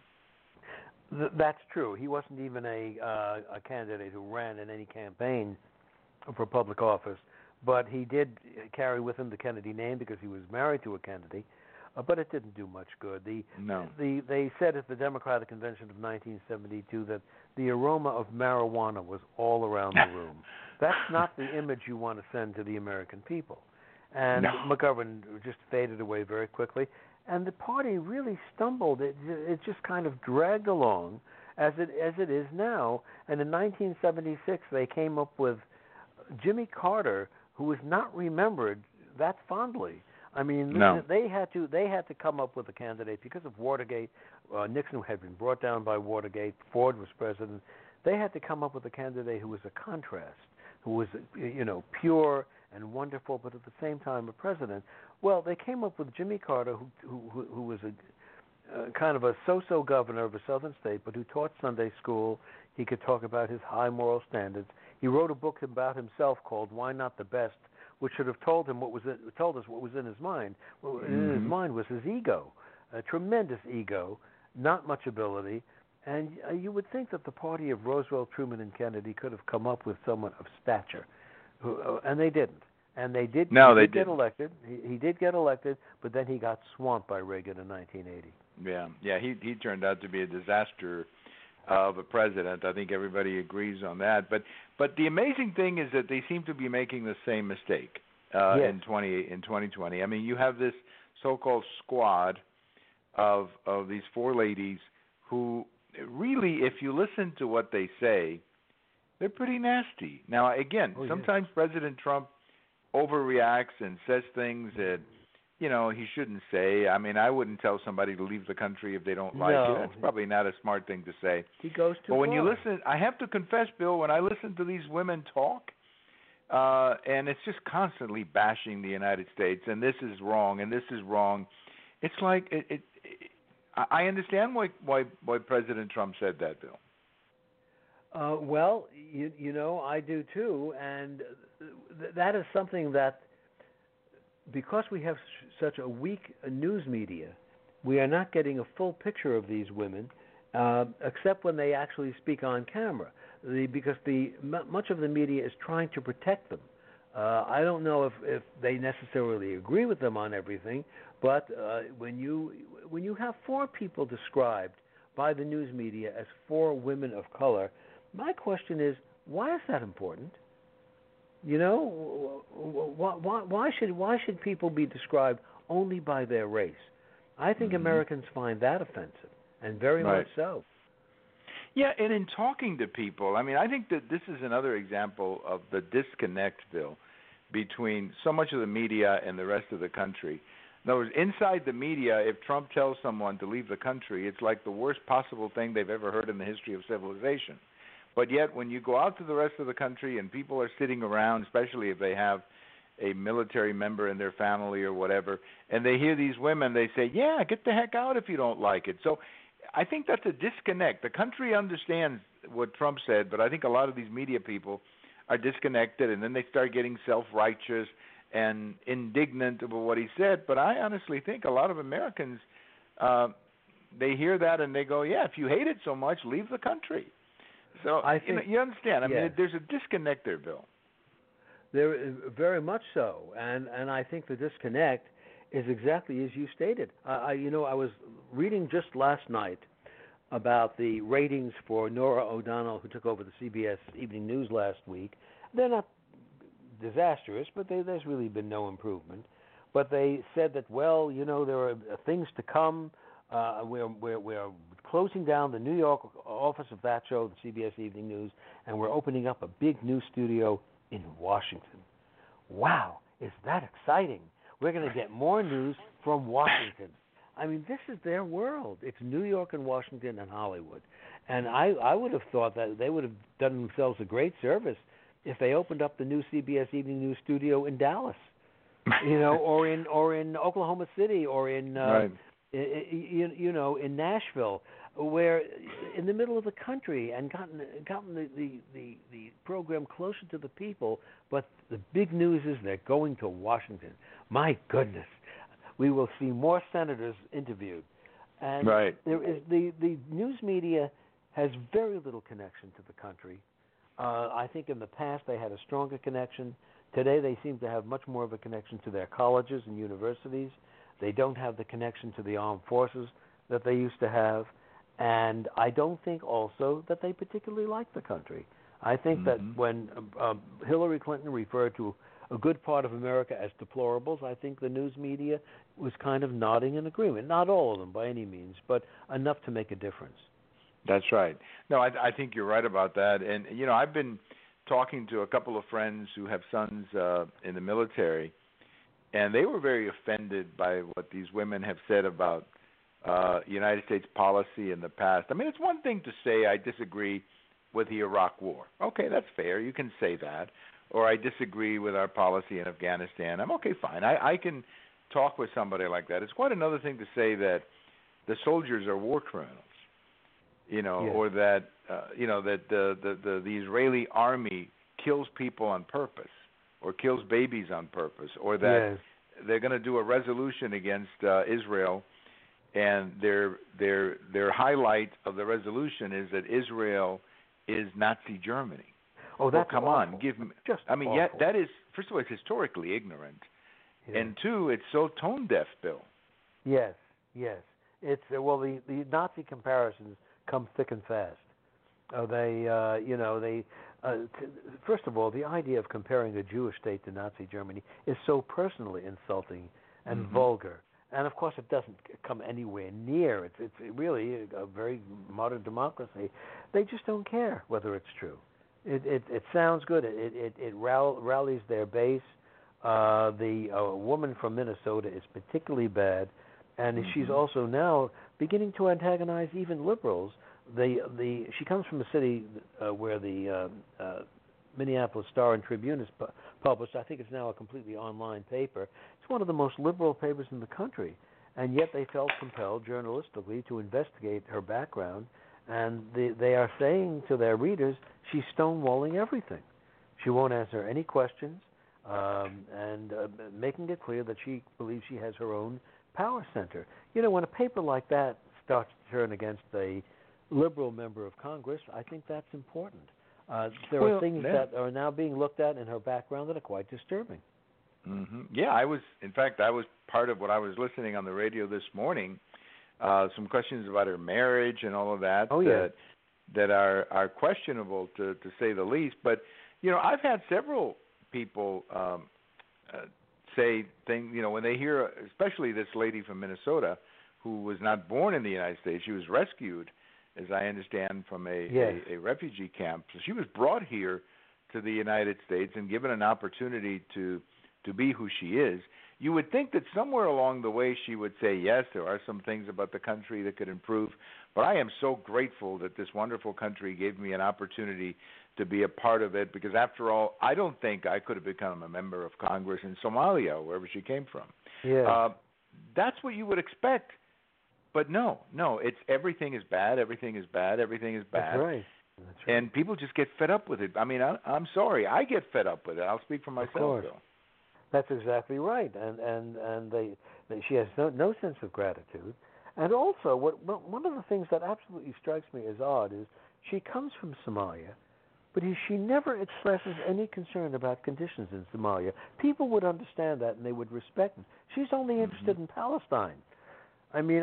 Th- that's true. He wasn't even a uh, a candidate who ran in any campaign for public office, but he did carry with him the Kennedy name because he was married to a Kennedy. Uh, but it didn't do much good. The, no. the they said at the Democratic Convention of nineteen seventy-two that the aroma of marijuana was all around the room. That's not the image you want to send to the American people. And no. McGovern just faded away very quickly. And the party really stumbled. It, it just kind of dragged along as it as it is now. And in nineteen seventy-six, they came up with Jimmy Carter, who was not remembered that fondly. I mean, no. they had to they had to come up with a candidate because of Watergate. Uh, Nixon had been brought down by Watergate. Ford was president. They had to come up with a candidate who was a contrast, who was, you know, pure and wonderful, but at the same time a president. Well, they came up with Jimmy Carter, who who, who was a uh, kind of a so-so governor of a southern state, but who taught Sunday school. He could talk about his high moral standards. He wrote a book about himself called "Why Not the Best," which should have told him what was it, told us what was in his mind. What was mm-hmm. in his mind was his ego, a tremendous ego, not much ability. And uh, you would think that the party of Roosevelt, Truman, and Kennedy could have come up with someone of stature, who, uh, and they didn't. And they did. No, he they did didn't. get elected. He, he did get elected, but then he got swamped by Reagan in nineteen eighty. Yeah, yeah. He he turned out to be a disaster of a president. I think everybody agrees on that. But but the amazing thing is that they seem to be making the same mistake uh, yes. in twenty in twenty twenty. I mean, you have this so-called squad of of these four ladies who really, if you listen to what they say, they're pretty nasty. Now, again, oh, sometimes yes. President Trump overreacts and says things that, you know, he shouldn't say. I mean, I wouldn't tell somebody to leave the country if they don't like no. it. That's probably not a smart thing to say. He goes too But when far. you listen, I have to confess, Bill, when I listen to these women talk, uh, and it's just constantly bashing the United States, and this is wrong, and this is wrong. It's like it. it, it I understand why, why why President Trump said that, Bill. Uh, well, you, you know, I do too, and th- that is something that, because we have sh- such a weak uh, news media, we are not getting a full picture of these women, uh, except when they actually speak on camera, the, because the m- much of the media is trying to protect them. Uh, I don't know if, if they necessarily agree with them on everything, but uh, when you when you have four people described by the news media as four women of color, my question is, why is that important? You know, why, why, why should why should people be described only by their race? I think mm-hmm. Americans find that offensive, and very right. much so. Yeah, and in talking to people, I mean, I think that this is another example of the disconnect, Bill, between so much of the media and the rest of the country. In other words, inside the media, if Trump tells someone to leave the country, it's like the worst possible thing they've ever heard in the history of civilization. But yet, when you go out to the rest of the country and people are sitting around, especially if they have a military member in their family or whatever, and they hear these women, they say, yeah, get the heck out if you don't like it. So I think that's a disconnect. The country understands what Trump said, but I think a lot of these media people are disconnected, and then they start getting self-righteous and indignant about what he said. But I honestly think a lot of Americans, uh, they hear that and they go, yeah, if you hate it so much, leave the country. So I think, you know, you understand. I yes. mean, there's a disconnect there, Bill. There is very much so, and and I think the disconnect is exactly as you stated. Uh, I, you know, I was reading just last night about the ratings for Norah O'Donnell, who took over the C B S Evening News last week. They're not disastrous, but they, there's really been no improvement. But they said that, well, you know, there are things to come. Uh, we're, we're, we're closing down the New York office of that show, the C B S Evening News, and we're opening up a big new studio in Washington. wow, is that exciting? We're going to get more news from Washington. I mean, this is their world. It's New York and Washington and Hollywood. And I, I would have thought that they would have done themselves a great service if they opened up the new C B S Evening News studio in Dallas, you know, or in or in Oklahoma City, or in, uh, right. you, you know, in Nashville, where in the middle of the country, and gotten gotten the, the, the, the program closer to the people. But the big news is they're going to Washington. My goodness, we will see more senators interviewed, and right. there is the the news media has very little connection to the country. Uh, I think in the past they had a stronger connection. Today they seem to have much more of a connection to their colleges and universities. They don't have the connection to the armed forces that they used to have. And I don't think also that they particularly like the country. I think mm-hmm. that when uh, Hillary Clinton referred to a good part of America as deplorables, I think the news media was kind of nodding in agreement. Not all of them by any means, but enough to make a difference. That's right. No, I, I think you're right about that. And, you know, I've been talking to a couple of friends who have sons uh, in the military, and they were very offended by what these women have said about uh, United States policy in the past. I mean, it's one thing to say I disagree with the Iraq War. Okay, that's fair. You can say that. Or I disagree with our policy in Afghanistan. I'm okay, fine. I, I can talk with somebody like that. It's quite another thing to say that the soldiers are war criminals. You know, yes. or that uh, you know that the, the, the, the Israeli army kills people on purpose, or kills babies on purpose, or that yes. they're going to do a resolution against uh, Israel, and their their their highlight of the resolution is that Israel is Nazi Germany. Oh, that's well, come awful. on, give me. Just I mean, awful. yeah, that is first of all, it's historically ignorant, yeah. and two, it's so tone deaf, Bill. Yes, yes. It's uh, well, the the Nazi comparisons come thick and fast. Uh, they, uh, you know, they. Uh, t- first of all, the idea of comparing a Jewish state to Nazi Germany is so personally insulting and mm-hmm. vulgar, and of course, it doesn't come anywhere near. It's it's really a very modern democracy. They just don't care whether it's true. It it, it sounds good. It it it rall- rallies their base. Uh, the uh, woman from Minnesota is particularly bad, and mm-hmm. she's also now beginning to antagonize even liberals. The the she comes from a city uh, where the uh, uh, Minneapolis Star and Tribune is pu- published. I think it's now a completely online paper. It's one of the most liberal papers in the country, and yet they felt compelled journalistically to investigate her background, and they, they are saying to their readers she's stonewalling everything. She won't answer any questions, um, and uh, making it clear that she believes she has her own power center. You know, when a paper like that starts to turn against a liberal member of Congress, I think that's important. Uh, there well, are things yeah. that are now being looked at in her background that are quite disturbing. Mm-hmm. Yeah, I was, in fact, I was part of what I was listening on the radio this morning, uh, some questions about her marriage and all of that oh, yeah. that, that are, are questionable, to, to say the least. But, you know, I've had several people um, uh, say things, you know, when they hear, especially this lady from Minnesota who was not born in the United States, she was rescued, as I understand, from a, yes. a, a refugee camp. So she was brought here to the United States and given an opportunity to to be who she is. You would think that somewhere along the way she would say, yes, there are some things about the country that could improve, but I am so grateful that this wonderful country gave me an opportunity to be a part of it, because after all, I don't think I could have become a member of Congress in Somalia, wherever she came from. Yes. Uh, that's what you would expect. But no, no, it's everything is bad, everything is bad, everything is bad. That's right. That's right. And people just get fed up with it. I mean, I, I'm sorry, I get fed up with it. I'll speak for myself, of course. Bill. That's exactly right. And and and they, they she has no no sense of gratitude. And also, what one of the things that absolutely strikes me as odd is she comes from Somalia, but he, she never expresses any concern about conditions in Somalia. People would understand that and they would respect it. She's only interested mm-hmm. in Palestine. I mean,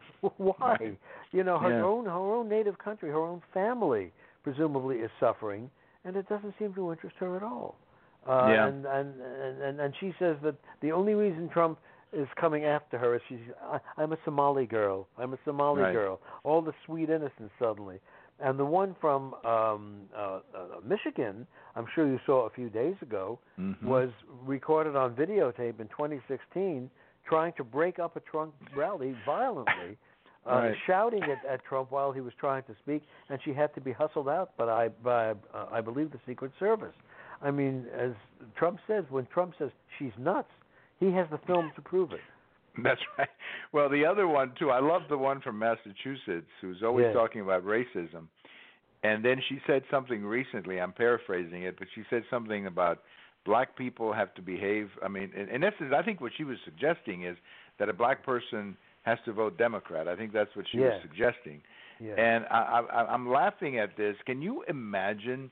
why? You know, her yeah. own her own native country, her own family, presumably is suffering, and it doesn't seem to interest her at all. Uh, yeah. and, and, and, and she says that the only reason Trump is coming after her. She's, I, I'm a Somali girl. I'm a Somali Right. girl. All the sweet innocence suddenly. And the one from um, uh, uh, Michigan, I'm sure you saw a few days ago, mm-hmm. was recorded on videotape in twenty sixteen, trying to break up a Trump rally violently, uh, right. shouting at, at Trump while he was trying to speak, and she had to be hustled out by, by uh, I believe, the Secret Service. I mean, as Trump says, when Trump says she's nuts, he has the film to prove it. That's right. Well, the other one, too, I love the one from Massachusetts who's always Yeah. talking about racism. And then she said something recently, I'm paraphrasing it, but she said something about black people have to behave. I mean, in, in essence, I think what she was suggesting is that a black person has to vote Democrat. I think that's what she Yeah. was suggesting. Yeah. And I, I, I'm laughing at this. Can you imagine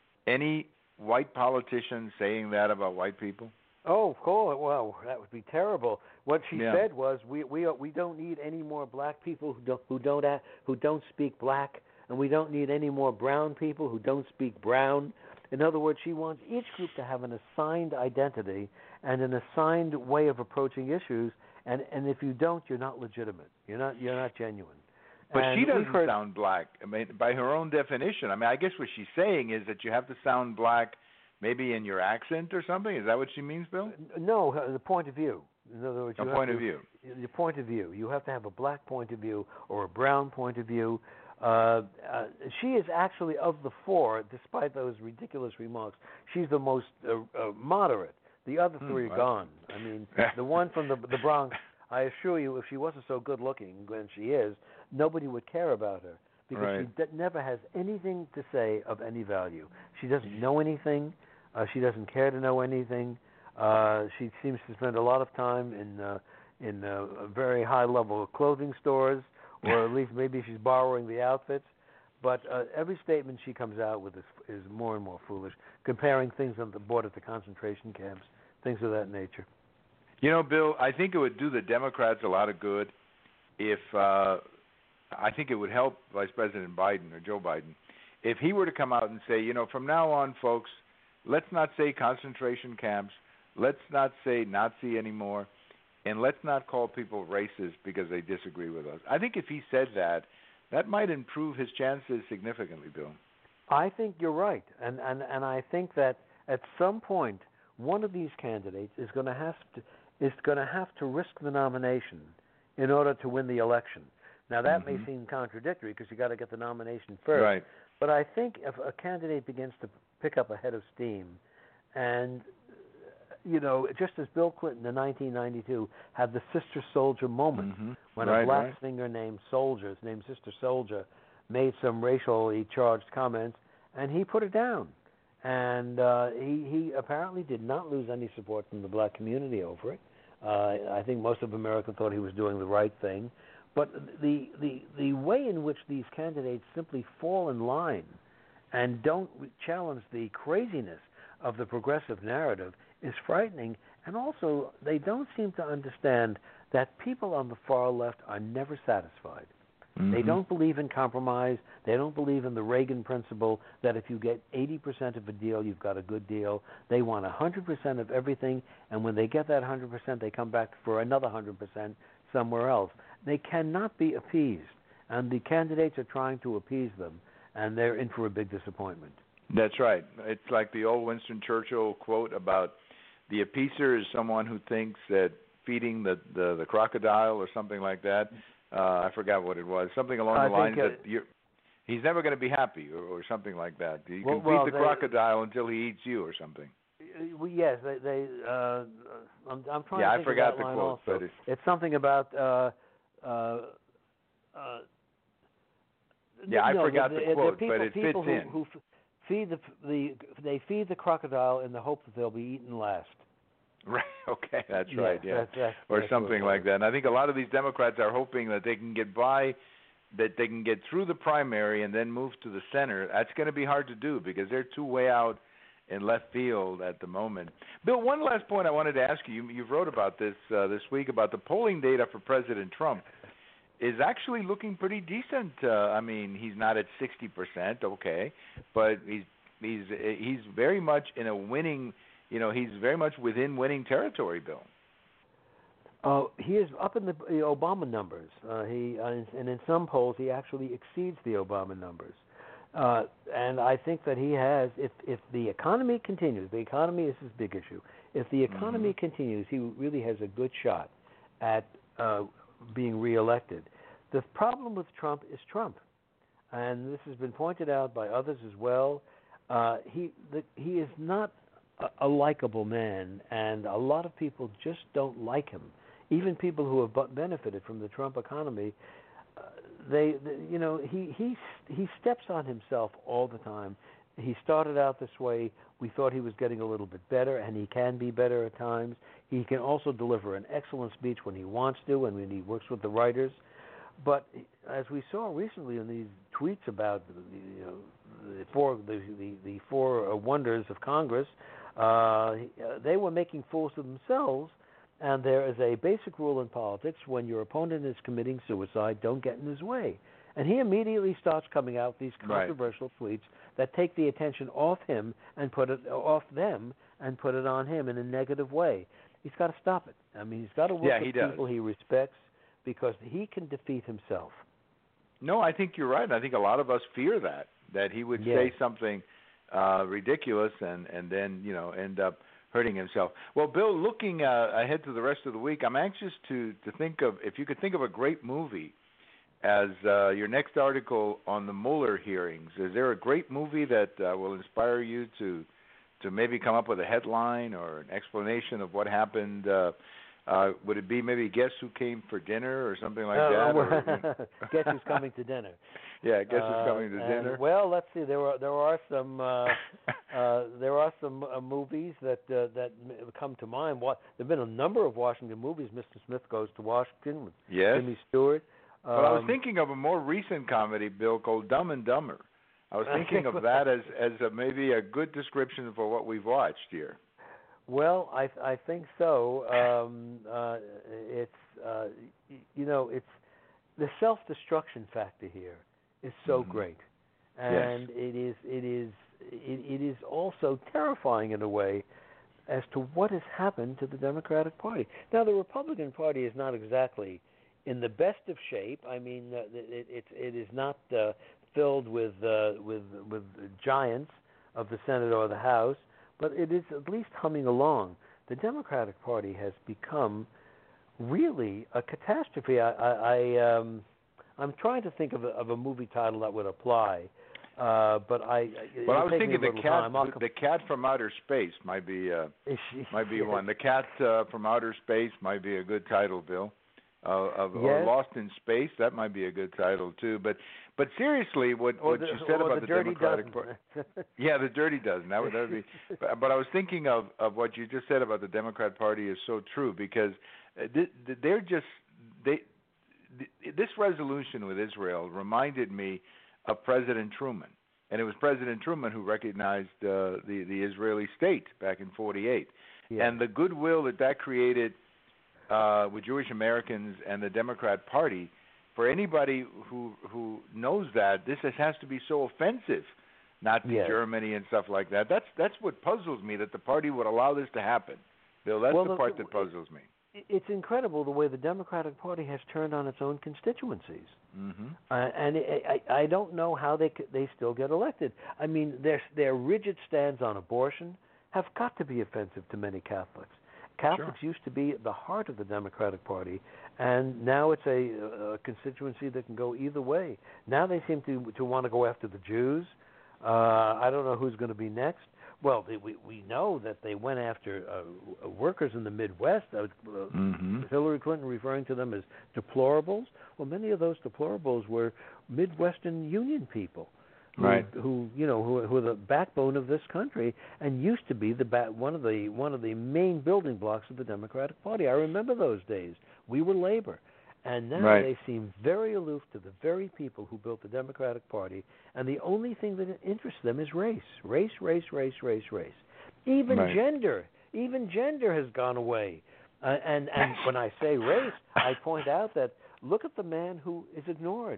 any white politician saying that about white people? Oh, of course. Well, that would be terrible. What she Yeah. said was, "We we we don't need any more black people who don't who don't act, who don't speak black, and we don't need any more brown people who don't speak brown." In other words, she wants each group to have an assigned identity and an assigned way of approaching issues. And and if you don't, you're not legitimate. You're not you're not genuine. But and she we've doesn't heard, sound black. I mean, by her own definition. I mean, I guess what she's saying is that you have to sound black, maybe in your accent or something. Is that what she means, Bill? No, uh, the point of view. In other words, A you have point to, of view. Your point of view. You have to have a black point of view or a brown point of view. Uh, uh, she is actually, of the four, despite those ridiculous remarks, she's the most uh, uh, moderate. The other three Hmm, are well. gone. I mean, the one from the the Bronx, I assure you, if she wasn't so good looking, and she is, nobody would care about her because Right. she d- never has anything to say of any value. She doesn't know anything. Uh, she doesn't care to know anything. Uh, she seems to spend a lot of time in uh, in uh, very high level clothing stores, or at least maybe she's borrowing the outfits. But uh, every statement she comes out with is, is more and more foolish, comparing things on the board at the concentration camps, things of that nature. You know, Bill, I think it would do the Democrats a lot of good if uh, I think it would help Vice President Biden or Joe Biden if he were to come out and say, you know, from now on, folks, let's not say concentration camps, let's not say Nazi anymore, and let's not call people racist because they disagree with us. I think if he said that, that might improve his chances significantly, Bill. I think you're right, and and and I think that at some point one of these candidates is going to have to is going to have to risk the nomination in order to win the election. Now that Mm-hmm. may seem contradictory because you got to get the nomination first. Right. But I think if a candidate begins to pick up a head of steam, and you know, just as Bill Clinton in nineteen ninety-two had the Sister Soldier moment Mm-hmm. when right, a black right. singer named Soldier, named Sister Soldier, made some racially charged comments, and he put it down. And uh, he, he apparently did not lose any support from the black community over it. Uh, I think most of America thought he was doing the right thing. But the, the, the way in which these candidates simply fall in line and don't challenge the craziness of the progressive narrative is frightening. And also, they don't seem to understand that people on the far left are never satisfied. Mm-hmm. They don't believe in compromise. They don't believe in the Reagan principle that if you get eighty percent of a deal, you've got a good deal. They want one hundred percent of everything, and when they get that one hundred percent, they come back for another one hundred percent somewhere else. They cannot be appeased, and the candidates are trying to appease them, and they're in for a big disappointment. That's right. It's like the old Winston Churchill quote about the appeaser is someone who thinks that feeding the, the, the crocodile or something like that, uh, I forgot what it was, something along I the lines think, uh, that you're, he's never going to be happy or, or something like that. You Well- can well, feed the they- crocodile until he eats you or something. Uh, well, yes, they. they uh, I'm, I'm trying Yeah, to I think forgot of that the line quote, also. but it- It's something about. Uh, uh, uh, Yeah, I no, forgot the, the the, quote, the people, but it people fits who, in. who f- feed the the they feed the crocodile in the hope that they'll be eaten last. Right. Okay, that's Yeah, right. Yeah, that's- that's- or that's what something it like was. that. And I think a lot of these Democrats are hoping that they can get by, that they can get through the primary and then move to the center. That's going to be hard to do because they're too way out in left field at the moment. Bill, one last point I wanted to ask you. You you've wrote about this uh, this week about the polling data for President Trump is actually looking pretty decent. Uh, I mean, he's not at sixty percent, okay, but he's he's he's very much in a winning. You know, he's very much within winning territory, Bill. Uh, he is up in the, the Obama numbers. Uh, he uh, and in some polls he actually exceeds the Obama numbers. Uh, and I think that he has, if if the economy continues, the economy is his big issue. If the economy mm-hmm. continues, he really has a good shot at uh, being reelected. The problem with Trump is Trump, and this has been pointed out by others as well. Uh, he the, he is not a, a likable man, and a lot of people just don't like him. Even people who have benefited from the Trump economy, uh, they, they, you know, he he he steps on himself all the time. He started out this way. We thought he was getting a little bit better, and he can be better at times. He can also deliver an excellent speech when he wants to and when he works with the writers. But as we saw recently in these tweets about the, you know, the four the, the, the four wonders of Congress, uh, they were making fools of themselves. And there is a basic rule in politics: when your opponent is committing suicide, don't get in his way. And he immediately starts coming out with these controversial right. tweets that take the attention off him and put it off them and put it on him in a negative way. He's got to stop it. I mean, he's got to work yeah, with he people he respects, because he can defeat himself. No, I think you're right. I think a lot of us fear that, that he would yes. say something uh, ridiculous and, and then, you know, end up hurting himself. Well, Bill, looking uh, ahead to the rest of the week, I'm anxious to, to think of, if you could think of a great movie as uh, your next article on the Mueller hearings. Is there a great movie that uh, will inspire you to to maybe come up with a headline or an explanation of what happened? Uh, uh, would it be maybe Guess Who Came for Dinner or something like uh, that? Or, you know? Guess Who's Coming to Dinner? Yeah, Guess Who's uh, Coming to Dinner? Well, let's see. There are there are some uh, uh, there are some uh, movies that uh, that come to mind. What there've been a number of Washington movies. Mister Smith Goes to Washington with yes. Jimmy Stewart. But um, I was Um, thinking of a more recent comedy, Bill, called Dumb and Dumber. I was thinking of that as as a, maybe a good description for what we've watched here. Well, I I think so. Um, uh, it's uh, you know it's the self-destruction factor here is so mm-hmm. great, and yes. it is it is it, it is also terrifying in a way as to what has happened to the Democratic Party. Now, the Republican Party is not exactly in the best of shape. I mean, uh, it, it it is not uh, filled with uh, with with giants of the Senate or the House, but it is at least humming along. The Democratic Party has become really a catastrophe. I, I, I um, I'm trying to think of a, of a movie title that would apply, uh, but I. Well, I was thinking the cat, the, the cat from outer space might be uh, might be one. The cat uh, from outer space might be a good title, Bill. Uh, of, yes. Or Lost in Space, that might be a good title too. But but seriously, what, what the, you said about the, the Democratic Party, yeah, the Dirty Dozen. That would that would be. But, but I was thinking of, of what you just said about the Democrat Party is so true, because they're just they. This resolution with Israel reminded me of President Truman, and it was President Truman who recognized uh, the the Israeli state back in forty-eight, yeah. and the goodwill that that created. Uh, with Jewish Americans and the Democrat Party, for anybody who who knows that, this has to be so offensive, Nazi yes. Germany and stuff like that. That's that's what puzzles me, that the party would allow this to happen. Bill, that's well, the the, part that puzzles me. It's incredible the way the Democratic Party has turned on its own constituencies, mm-hmm. uh, and I, I don't know how they they still get elected. I mean, their their rigid stance on abortion have got to be offensive to many Catholics. Catholics sure. used to be at the heart of the Democratic Party, and now it's a, a constituency that can go either way. Now they seem to to want to go after the Jews. Uh, I don't know who's going to be next. Well, they, we we know that they went after uh, workers in the Midwest. Uh, mm-hmm. Hillary Clinton referring to them as deplorables. Well, many of those deplorables were Midwestern Union people. Who, right. who you know who, who are the backbone of this country and used to be the ba- one of the one of the main building blocks of the Democratic Party. I remember those days. We were labor, and now right. they seem very aloof to the very people who built the Democratic Party. And the only thing that interests them is race, race, race, race, race, race. Even right. gender, even gender has gone away. Uh, and and when I say race, I point out that look at the man who is ignored.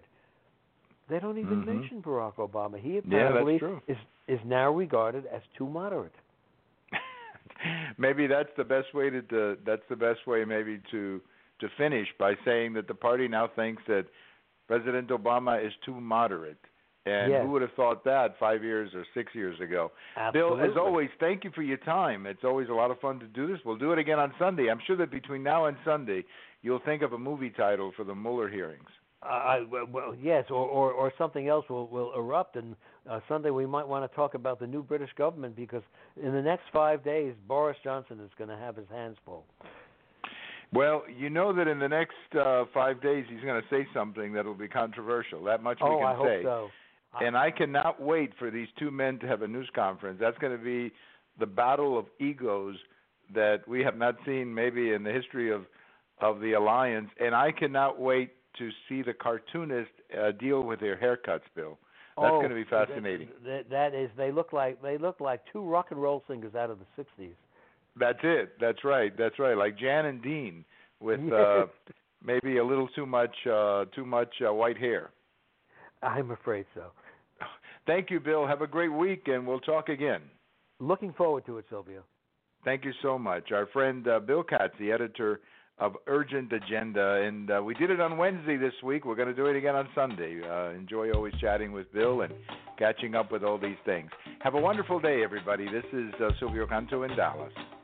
They don't even mm-hmm. mention Barack Obama. He yeah, apparently that's true. is is now regarded as too moderate. Maybe that's the best way to, to that's the best way maybe to to finish by saying that the party now thinks that President Obama is too moderate. And yes. who would have thought that five years or six years ago? Absolutely. Bill, as always, thank you for your time. It's always a lot of fun to do this. We'll do it again on Sunday. I'm sure that between now and Sunday, you'll think of a movie title for the Mueller hearings. Uh, well, yes, or, or, or something else will, will erupt. And uh, Sunday we might want to talk about the new British government, because in the next five days, Boris Johnson is going to have his hands full. Well, you know that in the next uh, five days he's going to say something that will be controversial. That much oh, we can I hope say. so. And I cannot wait for these two men to have a news conference. That's going to be the battle of egos that we have not seen maybe in the history of of the alliance. And I cannot wait to see the cartoonists uh, deal with their haircuts, Bill. That's oh, going to be fascinating. That, that is, they look like they look like two rock and roll singers out of the sixties. That's it. That's right. That's right. Like Jan and Dean with uh, maybe a little too much uh, too much uh, white hair. I'm afraid so. Thank you, Bill. Have a great week, and we'll talk again. Looking forward to it, Silvio. Thank you so much. Our friend uh, Bill Katz, the editor of Urgent Agenda, and uh, we did it on Wednesday this week. We're going to do it again on Sunday. Uh, enjoy always chatting with Bill and catching up with all these things. Have a wonderful day, everybody. This is uh, Silvio Canto in Dallas.